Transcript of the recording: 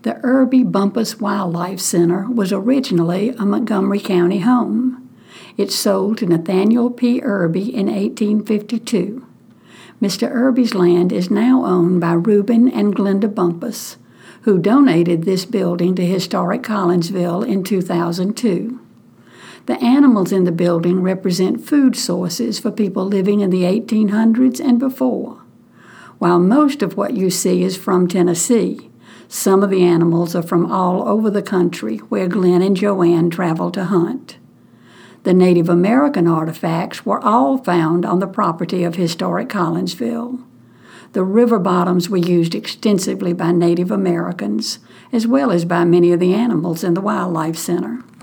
The Irby Bumpus Wildlife Center was originally a Montgomery County home. It sold to Nathaniel P. Irby in 1852. Mr. Irby's land is now owned by Reuben and Glenda Bumpus, who donated this building to Historic Collinsville in 2002. The animals in the building represent food sources for people living in the 1800s and before. While most of what you see is from Tennessee, some of the animals are from all over the country where Glenn and Joanne traveled to hunt. The Native American artifacts were all found on the property of Historic Collinsville. The river bottoms were used extensively by Native Americans, as well as by many of the animals in the Wildlife Center.